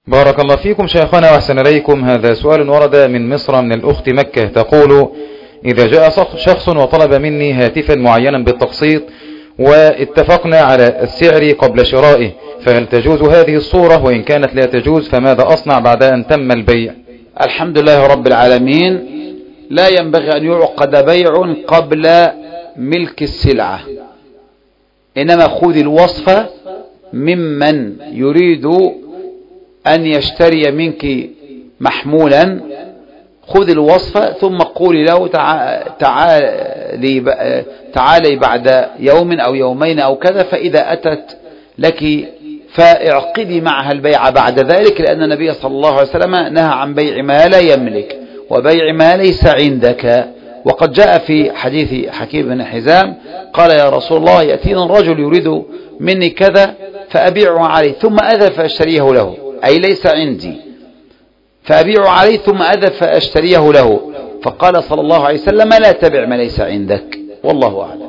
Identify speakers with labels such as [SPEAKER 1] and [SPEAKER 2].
[SPEAKER 1] بارك الله فيكم شيخنا وأحسن إليكم. هذا سؤال ورد من مصر من الأخت مكة، تقول: إذا جاء شخص وطلب مني هاتفا معينا بالتقسيط واتفقنا على السعر قبل شرائه، فهل تجوز هذه الصورة؟ وإن كانت لا تجوز فماذا أصنع بعد أن تم البيع؟
[SPEAKER 2] الحمد لله رب العالمين. لا ينبغي أن يعقد بيع قبل ملك السلعة، إنما خذ الوصف ممن يريد أن يشتري منك محمولا، خذ الوصف ثم قولي له تعالي بعد يوم أو يومين أو كذا، فإذا أتت لك فاعقدي معها البيع بعد ذلك، لأن النبي صلى الله عليه وسلم نهى عن بيع ما لا يملك وبيع ما ليس عندك. وقد جاء في حديث حكيم بن حزام قال: يا رسول الله، يأتينا الرجل يريد مني كذا فأبيعه عليه ثم أذهب فأشتريه له، أي ليس عندي، فأبيعه عليه ثم أذهب فأشتريه له. فقال صلى الله عليه وسلم: لا تبع ما ليس عندك، والله أعلم.